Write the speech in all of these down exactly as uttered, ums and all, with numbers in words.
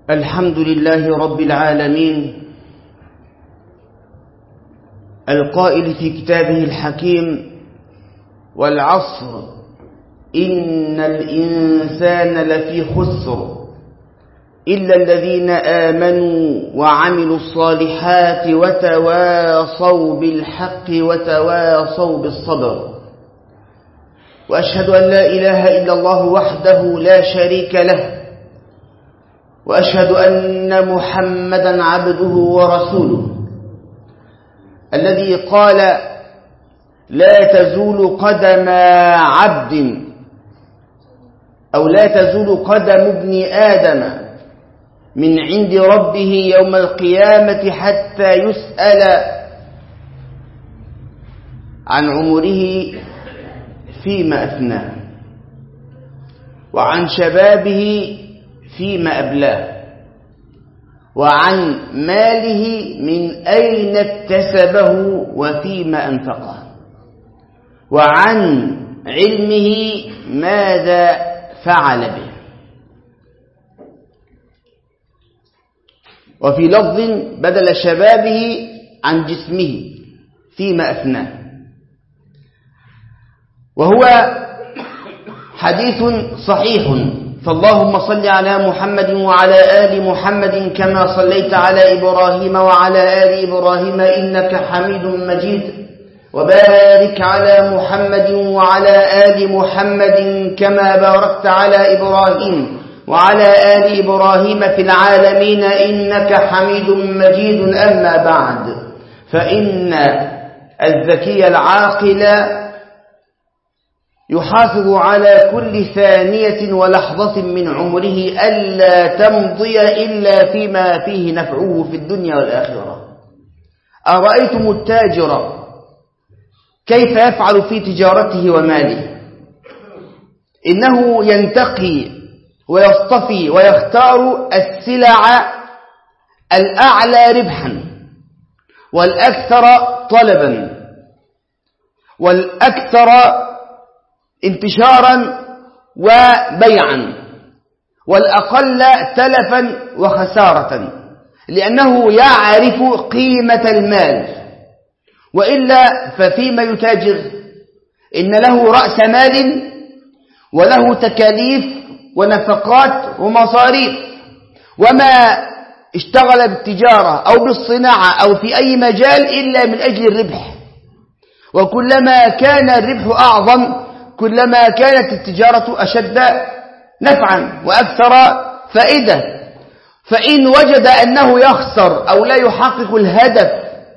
الحمد لله رب العالمين القائل في كتابه الحكيم والعصر إن الإنسان لفي خسر إلا الذين آمنوا وعملوا الصالحات وتواصوا بالحق وتواصوا بالصبر. وأشهد أن لا إله إلا الله وحده لا شريك له، وأشهد أن محمدا عبده ورسوله الذي قال لا تزول قدم عبد أو لا تزول قدم ابن آدم من عند ربه يوم القيامة حتى يسأل عن عمره فيما أفناه، وعن شبابه فيما أبلاه، وعن ماله من أين اكتسبه وفيما أنفقه، وعن علمه ماذا فعل به. وفي لفظ بدل شبابه عن جسمه فيما أفناه. وهو حديث صحيح، فاللهم صل على محمد وعلى آل محمد كما صليت على إبراهيم وعلى آل إبراهيم إنك حميد مجيد، وبارك على محمد وعلى آل محمد كما باركت على إبراهيم وعلى آل إبراهيم في العالمين إنك حميد مجيد. أما بعد، فإن الذكي العاقل يحافظ على كل ثانية ولحظة من عمره ألا تمضي إلا فيما فيه نفعه في الدنيا والآخرة. أرأيتم التاجر كيف يفعل في تجارته وماله؟ إنه ينتقي ويصطفي ويختار السلع الأعلى ربحا والأكثر طلبا والأكثر انتشارا وبيعا والأقل تلفا وخسارة، لأنه يعرف قيمة المال. وإلا ففيما يتاجر إن له رأس مال وله تكاليف ونفقات ومصاريف، وما اشتغل بالتجارة أو بالصناعة أو في أي مجال إلا من أجل الربح، وكلما كان الربح أعظم كلما كانت التجارة أشد نفعا وأكثر فائدة. فإن وجد أنه يخسر أو لا يحقق الهدف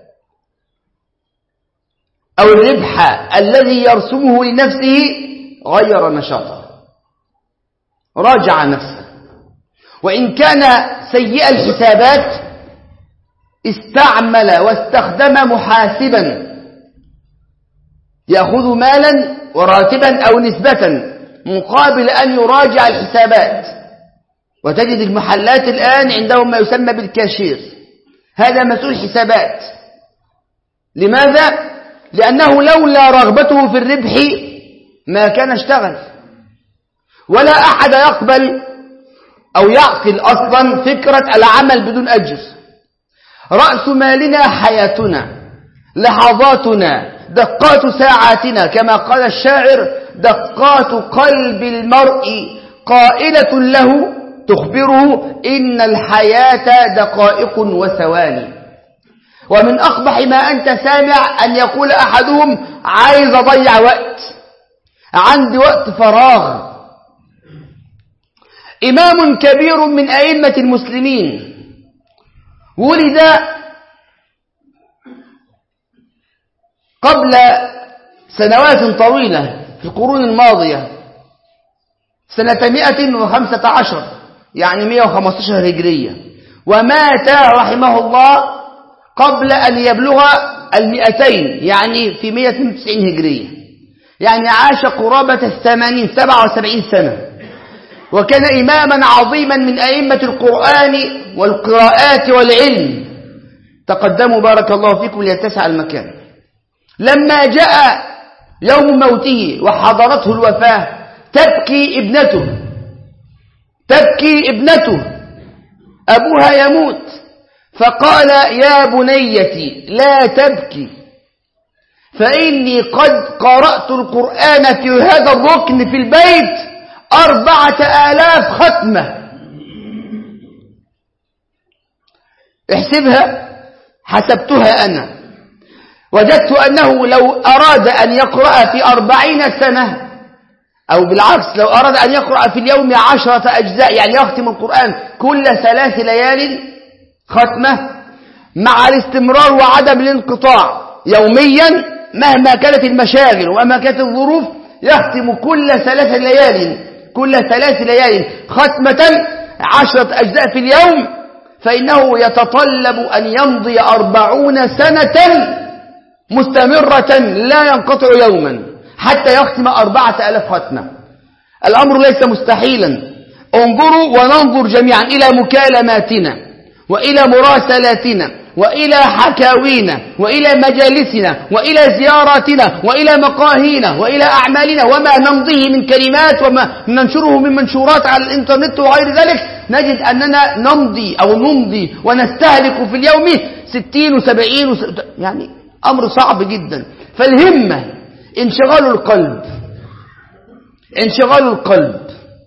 أو الربح الذي يرسمه لنفسه غير نشاطه، راجع نفسه. وإن كان سيء الحسابات استعمل واستخدم محاسبا يأخذ مالا وراتبا أو نسبة مقابل أن يراجع الحسابات. وتجد المحلات الآن عندهم ما يسمى بالكاشير، هذا مسؤول حسابات. لماذا؟ لأنه لولا رغبته في الربح ما كان اشتغل. ولا أحد يقبل أو يعقل أصلا فكرة العمل بدون أجر. رأس مالنا حياتنا، لحظاتنا، دقات ساعاتنا، كما قال الشاعر دقات قلب المرء قائلة له تخبره إن الحياة دقائق وثواني. ومن أقبح ما أنت سامع أن يقول أحدهم عايز أضيع وقت، عندي وقت فراغ. إمام كبير من أئمة المسلمين ولد قبل سنوات طويلة في القرون الماضية سنة مئة وخمسة عشر، يعني مئة وخمسة عشر هجرية، ومات رحمه الله قبل أن يبلغ المئتين، يعني في مئة واثنين وتسعين هجرية، يعني عاش قرابة الثمانين سبعة وسبعين سنة. وكان إماما عظيما من أئمة القرآن والقراءات والعلم. تقدموا بارك الله فيكم ليتسع المكان. لما جاء يوم موته وحضرته الوفاة تبكي ابنته تبكي ابنته أبوها يموت، فقال يا بنيتي لا تبكي فإني قد قرأت القرآن في هذا الركن في البيت أربعة آلاف ختمة. احسبها، حسبتها أنا، وجدت أنه لو أراد أن يقرأ في أربعين سنة، أو بالعكس لو أراد أن يقرأ في اليوم عشرة أجزاء، يعني يختم القرآن كل ثلاث ليال ختمة مع الاستمرار وعدم الانقطاع يوميا مهما كانت المشاغل ومهما كانت الظروف، يختم كل ثلاث ليال كل ثلاث ليال ختمة عشرة أجزاء في اليوم، فإنه يتطلب أن يمضي أربعون سنة مستمرة لا ينقطع يوما حتى يختم أربعة آلاف ختمة. الأمر ليس مستحيلا. انظروا وننظر جميعا إلى مكالماتنا وإلى مراسلاتنا وإلى حكاوينا وإلى مجالسنا وإلى زياراتنا وإلى مقاهينا وإلى أعمالنا وما نمضيه من كلمات وما ننشره من منشورات على الإنترنت وغير ذلك، نجد أننا نمضي أو نمضي ونستهلك في اليوم ستين وسبعين وس... يعني أمر صعب جدا. فالهمة انشغال القلب، انشغال القلب،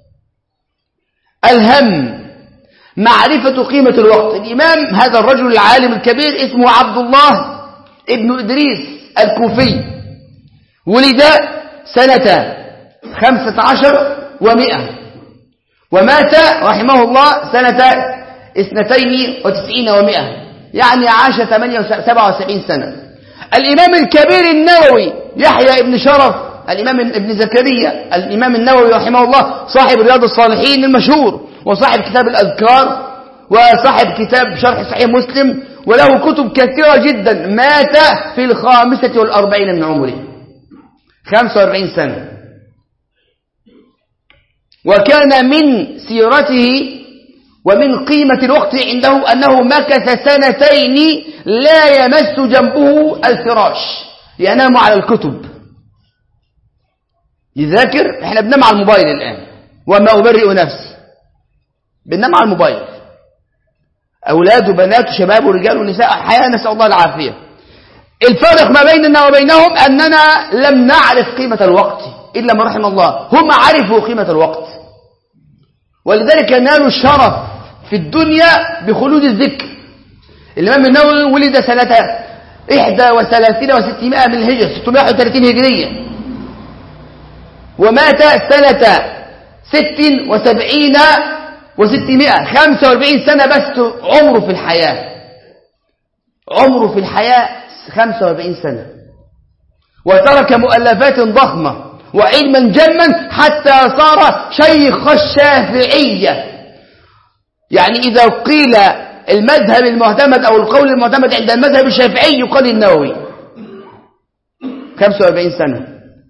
الهم، معرفة قيمة الوقت. الإمام هذا الرجل العالم الكبير اسمه عبد الله ابن إدريس الكوفي، ولد سنة خمسة عشر ومئة، ومات رحمه الله سنة اثنتين وتسعين ومئة، يعني عاش سبعة وسبعين سنة. الإمام الكبير النووي يحيى ابن شرف، الإمام ابن زكريا الإمام النووي رحمه الله، صاحب رياض الصالحين المشهور، وصاحب كتاب الأذكار، وصاحب كتاب شرح صحيح مسلم، وله كتب كثيرة جدا، مات في الخامسة والأربعين من عمره، خمسة وأربعين سنة. وكان من سيرته ومن قيمة الوقت عنده أنه مكث سنتين لا يمس جنبه الفراش، ينام على الكتب يذاكر. احنا بننام على الموبايل الآن، وما أبرئ نفسي، بننام على الموبايل، أولاد وبنات وشباب ورجال ونساء، حياة نسأل الله العافية. الفرق ما بيننا وبينهم أننا لم نعرف قيمة الوقت إلا ما رحم الله، هم عرفوا قيمة الوقت، ولذلك نالوا الشرف في الدنيا بخلود الذكر. الإمام النووي ولد سنة إحدى وثلاثين وستمائة من الهجرة، ستمائة وواحد وثلاثين هجرية، ومات سنة ست وسبعين وستمائة، خمسة وأربعين سنة بس عمره في الحياة، عمره في الحياة خمسة وأربعين سنة، وترك مؤلفات ضخمة وعلما جما حتى صار شيخ الشافعية. يعني إذا قيل المذهب المعتمد أو القول المعتمد عند المذهب الشافعي يقال النووي، خمسة وأربعين سنة.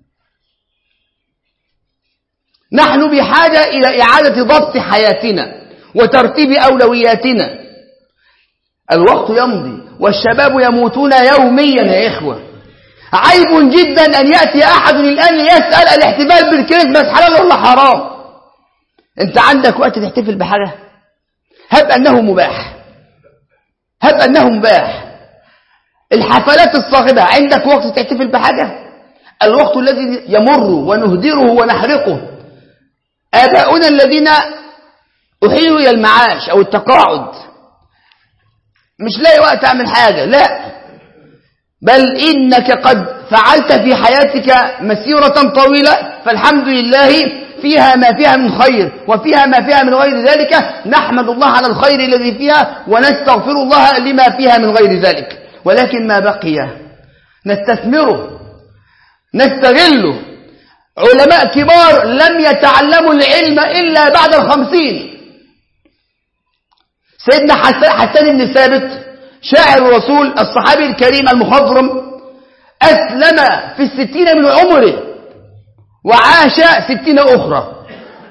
نحن بحاجة إلى إعادة ضبط حياتنا وترتيب أولوياتنا. الوقت يمضي والشباب يموتون يوميا يا إخوة. عيب جدا أن يأتي أحد الآن يسأل الاحتفال بالكريسماس حلال ولا حرام. أنت عندك وقت تحتفل بحاجة؟ هب أنه مباح، هب أنه مباح. الحفلات الصاخبة عندك وقت تحتفل بحاجة؟ الوقت الذي يمر ونهدره ونحرقه. آباؤنا الذين أحيلوا إلى المعاش أو التقاعد مش لاقي وقت أعمل حاجة، لا، بل إنك قد فعلت في حياتك مسيرة طويلة، فالحمد لله فيها ما فيها من خير وفيها ما فيها من غير ذلك. نحمد الله على الخير الذي فيها ونستغفر الله لما فيها من غير ذلك، ولكن ما بقي نستثمره نستغله. علماء كبار لم يتعلموا العلم إلا بعد الخمسين. سيدنا حسان بن ثابت شاعر الرسول الصحابي الكريم المخضرم أسلم في الستين من عمره وعاش ستين أخرى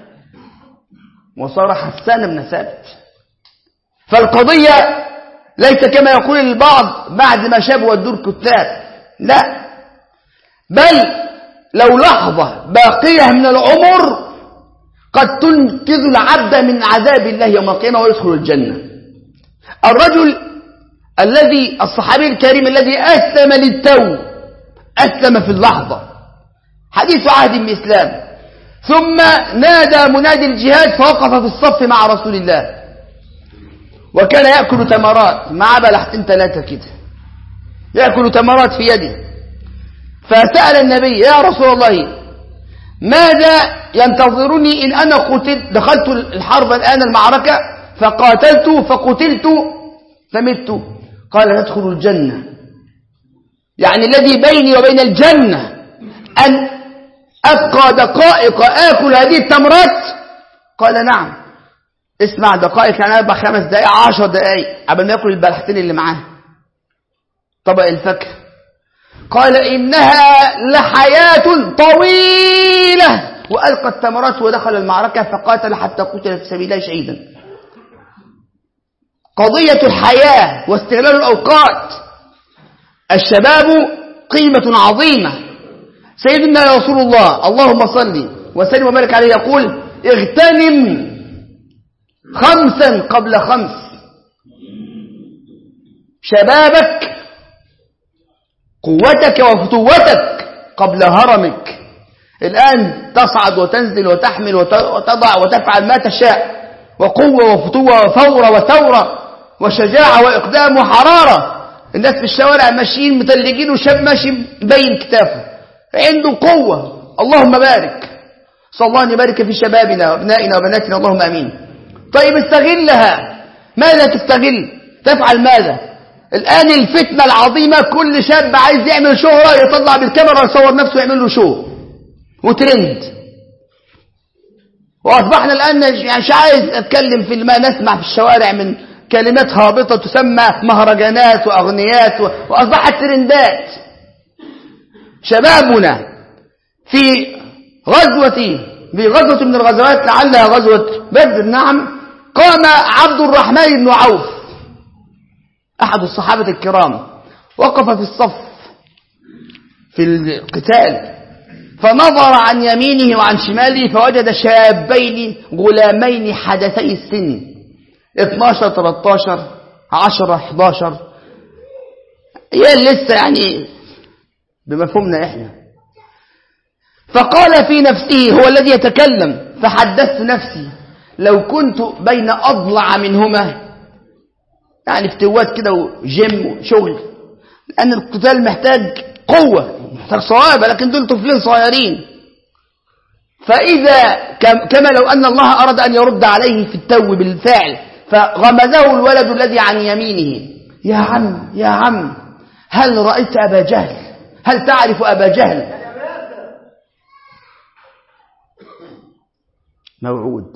وصار حسان بن ثابت. فالقضية ليس كما يقول البعض بعد ما شاب والدور كتاب، لا، بل لو لحظة باقية من العمر قد تنقذ العبد من عذاب الله يوم القيامة ويدخل الجنة. الرجل الذي الصحابي الكريم الذي أسلم للتو، أسلم في اللحظة، حديث عهد بإسلام، ثم نادى منادي الجهاد فوقف في الصف مع رسول الله، وكان يأكل تمرات مع بلحتين ثلاثة كده، يأكل تمرات في يده. فسأل النبي: يا رسول الله، ماذا ينتظرني إن أنا قتلت؟ دخلت الحرب الآن المعركة فقاتلت فقتلت فمت. قال: تدخل الجنة، يعني الذي بيني وبين الجنة أن أبقى دقائق آكل هذه التمرات؟ قال: نعم. اسمع، دقائق يعني أربع خمس دقائق عشر دقائق قبل ما يأكل البلحتين اللي معاه، طبق الفاكهة. قال: إنها لحياة طويلة. وألقى التمرات ودخل المعركة فقاتل حتى قتل في سبيل الله شهيدا. قضية الحياة واستغلال الأوقات. الشباب قيمة عظيمة. سيدنا رسول الله اللهم صل وسلم وبارك عليه يقول: اغتنم خمسا قبل خمس. شبابك، قوتك وفتوتك قبل هرمك. الآن تصعد وتنزل وتحمل وتضع وتفعل ما تشاء، وقوة وفتوة وفورة وثورة وشجاعة وإقدام وحرارة. الناس في الشوارع ماشيين متلجين، وشاب ماشي بين كتافه عنده قوة. اللهم بارك، صلى الله أن يبارك في شبابنا وابنائنا وبناتنا، اللهم أمين. طيب استغلها. ماذا تستغل؟ تفعل ماذا؟ الآن الفتنة العظيمة، كل شاب عايز يعمل شهرة يطلع بالكاميرا يصور نفسه يعمل له شو وترند. وأصبحنا الآن يعني مش عايز أتكلم في ما نسمع في الشوارع من كلمات هابطة تسمى مهرجانات وأغنيات، وأصبحت ترندات. شبابنا في غزوة في غزوة من الغزوات لعلها غزوة بدر، نعم، قام عبد الرحمن بن عوف أحد الصحابة الكرام، وقف في الصف في القتال، فنظر عن يمينه وعن شماله فوجد شابين غلامين حدثي السن، اثناشر ثلاثة عشر عشرة احد عشر، هي لسه يعني بمفهومنا احنا. فقال في نفسه، هو الذي يتكلم، فحدثت نفسي لو كنت بين أضلع منهما، يعني افتوات كده وجيم وشغل، لأن القتال محتاج قوة، محتاج صوابة، لكن دول طفلين صغيرين. فإذا كما لو أن الله أراد أن يرد عليه في التو بالفعل، فغمزه الولد الذي عن يمينه: يا عم يا عم، هل رأيت أبا جهل؟ هل تعرف أبا جهل؟ موعود.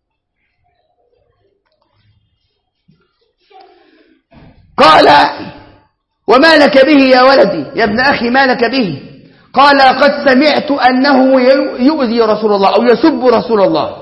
قال: وما لك به يا ولدي، يا ابن أخي ما لك به؟ قال: قد سمعت أنه يؤذي رسول الله أو يسب رسول الله،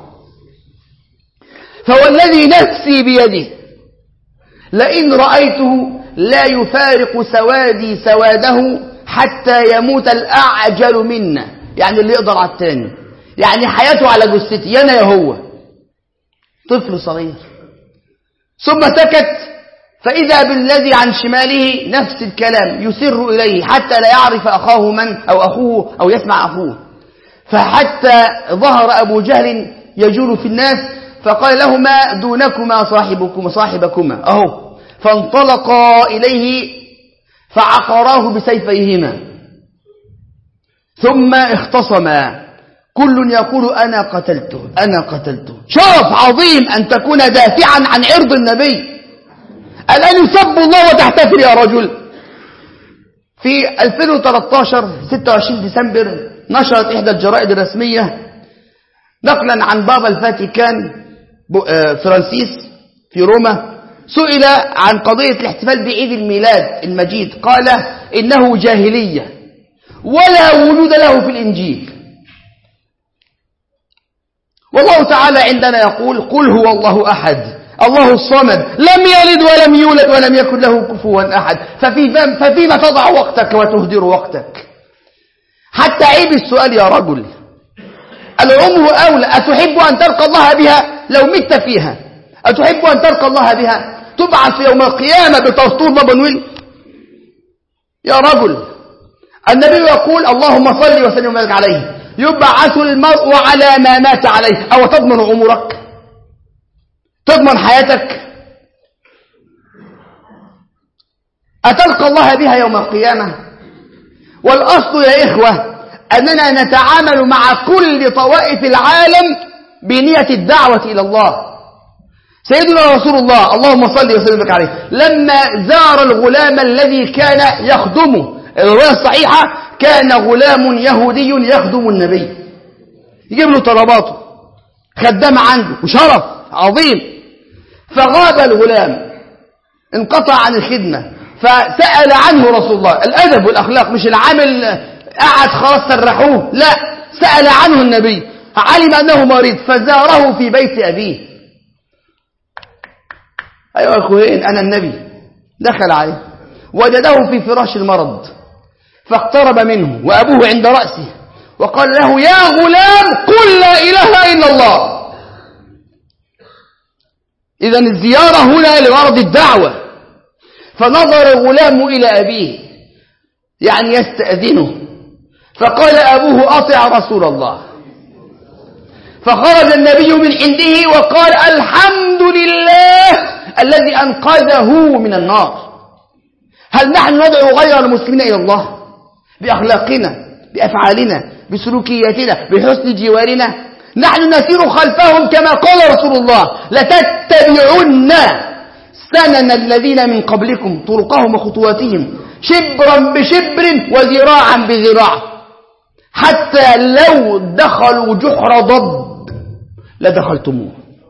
فوالذي نفسي بيده لئن رأيته لا يفارق سوادي سواده حتى يموت الأعجل منا، يعني اللي يقدر على الثاني، يعني حياته على جثتي أنا يا هو. طفل صغير. ثم سكت، فإذا بالذي عن شماله نفس الكلام يسر إليه حتى لا يعرف أخاه من أو أخوه أو يسمع أخوه، فحتى ظهر أبو جهل يجول في الناس فقال لهما: دونكما صاحبكما صاحبكما أهو. فانطلقا إليه فعقراه بسيفيهما، ثم اختصما، كل يقول أنا قتلته أنا قتلته. شرف عظيم أن تكون دافعا عن عرض النبي. الآن يسب الله وتحتفل يا رجل. في ألفين وثلاثة عشر ستة وعشرين ديسمبر نشرت إحدى الجرائد الرسمية نقلا عن بابا الفاتيكان فرانسيس في روما، سئل عن قضية الاحتفال بعيد الميلاد المجيد، قال: إنه جاهلية ولا وجود له في الإنجيل. والله تعالى عندنا يقول: قل هو الله أحد الله الصمد لم يلد ولم يولد ولم يكن له كفوا أحد. ففيما تضع وقتك وتهدر وقتك؟ حتى عيب السؤال يا رجل. العمر أولى. أتحب أن تلقى الله بها لو مت فيها؟ أتحب أن تلقى الله بها؟ تبعث يوم القيامة بطرطور بابنويل؟ يا رجل، النبي يقول اللهم صل وسلم وبارك عليه. يبعث المرء على ما مات عليه. أو تضمن عمرك؟ تضمن حياتك؟ أتلقى الله بها يوم القيامة؟ والأصل يا إخوة أننا نتعامل مع كل طوائف العالم بنية الدعوة إلى الله. سيدنا رسول الله اللهم صل وسلم وبارك عليه لما زار الغلام الذي كان يخدمه، الرواية الصحيحة كان غلام يهودي يخدم النبي، يجيب له طلباته، خدام عنده وشرف عظيم. فغاب الغلام، انقطع عن الخدمة، فسأل عنه رسول الله. الأدب والأخلاق، مش العامل قعد خلاص سرحوه، لا، سأل عنه النبي، علم أنه مريض فزاره في بيت أبيه. أيها الأخوين، أنا النبي دخل عليه وجده في فراش المرض، فاقترب منه وأبوه عند رأسه وقال له يا غلام قل لا إله إلا الله. إذن الزيارة هنا لغرض الدعوة. فنظر الغلام إلى أبيه يعني يستأذنه، فقال أبوه أطع رسول الله. فخرج النبي من عنده وقال الحمد لله الذي أنقذه من النار. هل نحن ندعو غير المسلمين إلى الله بأخلاقنا، بأفعالنا، بسلوكياتنا، بحسن جوارنا؟ نحن نسير خلفهم كما قال رسول الله لتتبعن سنن الذين من قبلكم طرقهم وخطواتهم شبرا بشبر وذراعا بذراع حتى لو دخلوا جحر ضب لدخلتموه.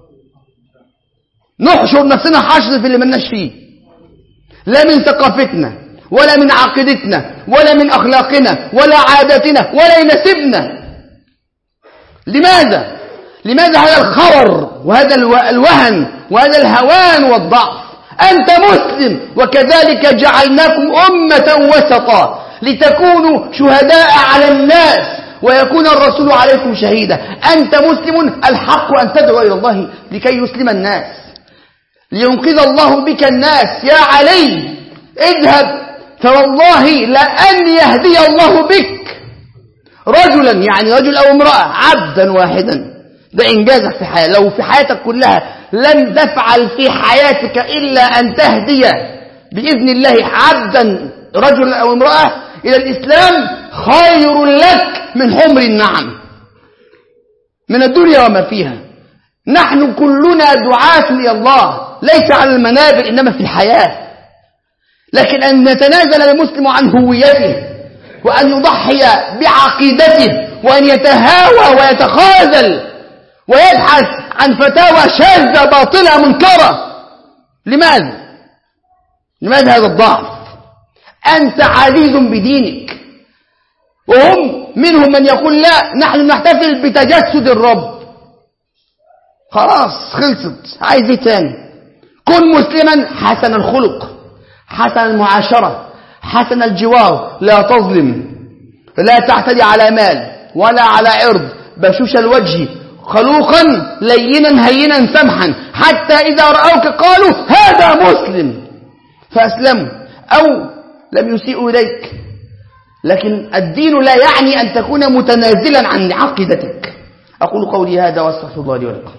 نحشر نفسنا حشر في اللي مناش فيه، لا من ثقافتنا ولا من عقيدتنا ولا من أخلاقنا ولا عاداتنا ولا يناسبنا. لماذا؟ لماذا هذا الخور وهذا الوهن وهذا الهوان والضعف؟ أنت مسلم وكذلك جعلناكم أمة وسطا لتكونوا شهداء على الناس ويكون الرسول عليكم شهيدا. أنت مسلم، الحق أن تدعو إلى الله لكي يسلم الناس، لينقذ الله بك الناس. يا علي اذهب فوالله لأن يهدي الله بك رجلا، يعني رجل أو امرأة، عبدا واحدا. ده إنجازك في حياتك. لو في حياتك كلها لم تفعل في حياتك إلا أن تهدي بإذن الله عبدا، رجل أو امرأة، إلى الإسلام، خير لك من حمر النعم من الدنيا وما فيها. نحن كلنا دعاة إلى الله، ليس على المنابر إنما في الحياة. لكن أن يتنازل المسلم عن هويته وأن يضحي بعقيدته وأن يتهاوى ويتخاذل ويبحث عن فتاوى شاذة باطلة منكرة، لماذا؟ لماذا هذا الضعف؟ أنت عزيز بدينك، وهم منهم من يقول لا نحن نحتفل بتجسد الرب. خلاص خلصت، عايز ايه تاني؟ كن مسلما حسن الخلق، حسن المعاشرة، حسن الجوار، لا تظلم، لا تعتدي على مال ولا على عرض، بشوش الوجه، خلوقا لينا هينا سمحا، حتى إذا رأوك قالوا هذا مسلم فأسلموا أو لم يسيئوا إليك. لكن الدين لا يعني أن تكون متنازلا عن عقيدتك. أقول قولي هذا واستغفر الله لي ولكم.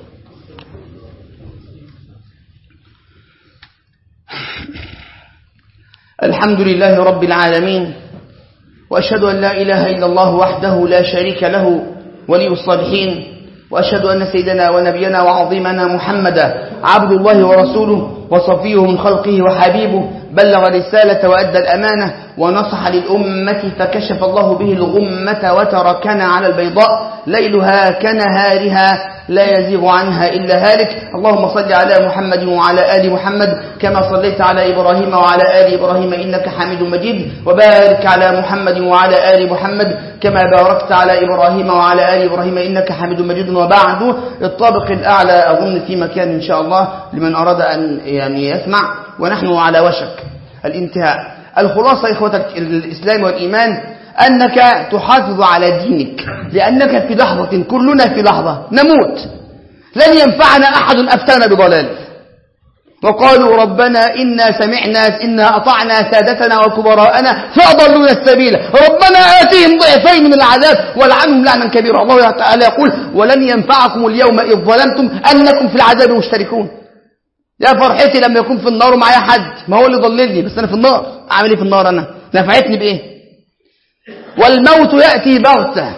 الحمد لله رب العالمين، وأشهد أن لا إله إلا الله وحده لا شريك له ولي الصالحين، وأشهد أن سيدنا ونبينا وعظيمنا محمدا عبد الله ورسوله وصفيه من خلقه وحبيبه، بلغ الرسالة وأدى الأمانة ونصح للأمة فكشف الله به الغمة وتركنا على البيضاء ليلها كنهارها لا يزيغ عنها إلا هالك. اللهم صل على محمد وعلى آل محمد كما صليت على إبراهيم وعلى آل إبراهيم إنك حميد مجيد، وبارك على محمد وعلى آل محمد كما باركت على إبراهيم وعلى آل إبراهيم إنك حميد مجيد. وبعد، الطابق الأعلى أظن في مكان إن شاء الله لمن أراد أن يعني يسمع، ونحن على وشك الانتهاء. الخلاصة إخوة الإسلام والإيمان أنك تحافظ على دينك، لأنك في لحظة، كلنا في لحظة نموت، لن ينفعنا أحد أفتانا بضلال، وقالوا ربنا إنا سمعنا إنا أطعنا سادتنا وكبراءنا فأضلونا السبيل ربنا آتهم ضعفين من العذاب والعنهم لعنا كبيرا. الله تعالى يقول ولن ينفعكم اليوم إذ ظلمتم أنكم في العذاب مشتركون. يا فرحتي لما يكون في النار ومعايا حد ما هو اللي ضللني، بس أنا في النار أعمل إيه في النار؟ أنا نفعتني بإيه؟ والموت يأتي بغتة،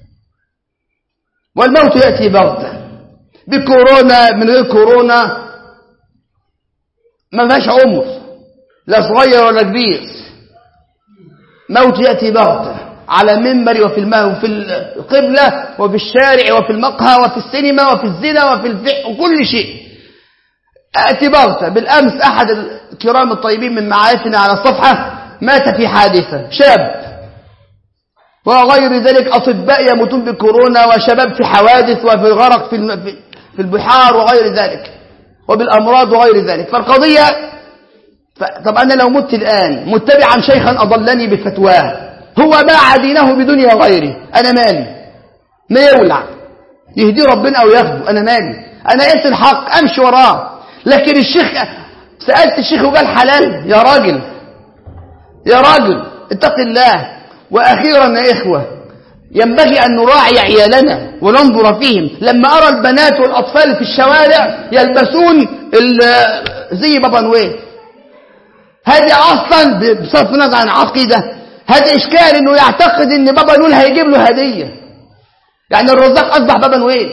والموت يأتي بغتة بكورونا من غير كورونا ما فيهاش عمر لا صغير ولا كبير. موت يأتي بغتة على المنبر وفي الماء وفي القبلة وفي الشارع وفي المقهى وفي السينما وفي الزنا وفي الفحش وكل شيء يأتي بغتة. بالأمس أحد الكرام الطيبين من معارفنا على الصفحة مات في حادثة، شاب، وغير ذلك أطباء يموتون بكورونا وشباب في حوادث وفي غرق في البحار وغير ذلك وبالأمراض وغير ذلك. فالقضية ف... طب أنا لو مت الآن متبعا شيخا أضلني بفتواه هو باع دينه بدنيا غيري، أنا مالي؟ ما يولع يهدي ربنا أو ياخده، أنا مالي؟ أنا قلت الحق أمشي وراه. لكن الشيخ سألت الشيخ وقال حلال. يا راجل يا راجل اتق الله. وأخيرا يا إخوة ينبغي أن نراعي عيالنا وننظر فيهم. لما أرى البنات والأطفال في الشوارع يلبسون زي بابا نويل، هذه أصلا بصرف النظر عن عقيدة هذا إشكال إنه يعتقد إن بابا نويل هيجيب له هدية، يعني الرزاق أصبح بابا نويل.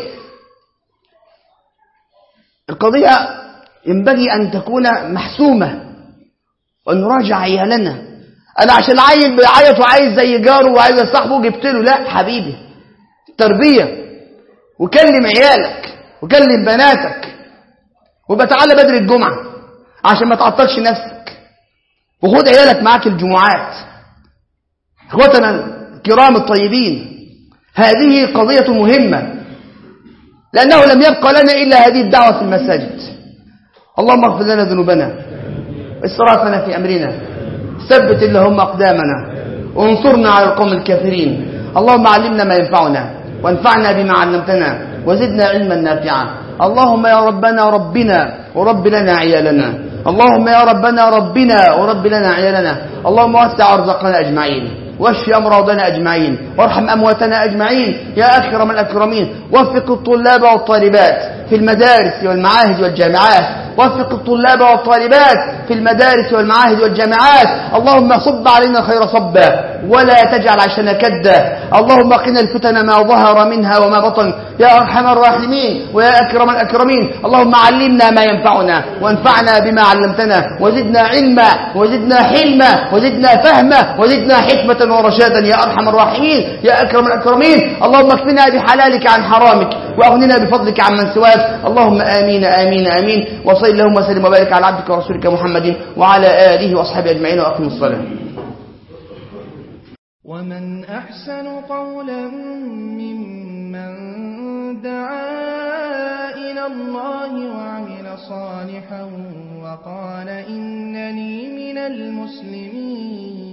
القضية ينبغي أن تكون محسومة وأن نراجع عيالنا. أنا عشان عيل بيعيط وعايز زي جاره وعايز صاحبه جبت له، لا حبيبي، تربية. وكلم عيالك وكلم بناتك وبتعالى بدري الجمعة عشان ما تعطلش نفسك، وخد عيالك معاك الجمعات. اخوتنا الكرام الطيبين، هذه قضية مهمة لأنه لم يبقى لنا إلا هذه الدعوة في المساجد. اللهم اغفر لنا ذنوبنا وإسرافنا في أمرنا، ثبت اللهم أقدامنا وانصرنا على القوم الكافرين. اللهم علمنا ما ينفعنا وانفعنا بما علمتنا وزدنا علما نافعا. اللهم يا ربنا ربنا ورب لنا عيالنا، اللهم يا ربنا ربنا ورب لنا عيالنا. اللهم وسع أرزاقنا أجمعين واشف أمراضنا أجمعين وارحم أمواتنا أجمعين يا أكرم الأكرمين. وفق الطلاب والطالبات في المدارس والمعاهد والجامعات، وفق الطلاب والطالبات في المدارس والمعاهد والجامعات. اللهم صب علينا خير صبا ولا تجعل عشنا كدا. اللهم قنا الفتن ما ظهر منها وما بطن يا أرحم الراحمين ويا أكرم الأكرمين. اللهم علمنا ما ينفعنا وانفعنا بما علمتنا وزدنا علما وزدنا حلما وزدنا فهما وزدنا حكمة ورشادا يا أرحم الراحمين يا أكرم الأكرمين. اللهم اكفنا بحلالك عن حرامك وأغننا بفضلك عن من سواك. اللهم آمين آمين آمين. وصل اللهم وسلم وبارك على عبدك ورسولك محمد وعلى آله وأصحابه أجمعين وأقم الصلاة. ومن أحسن قولا ممن دعا إلى الله وعمل صالحا وقال إنني من المسلمين.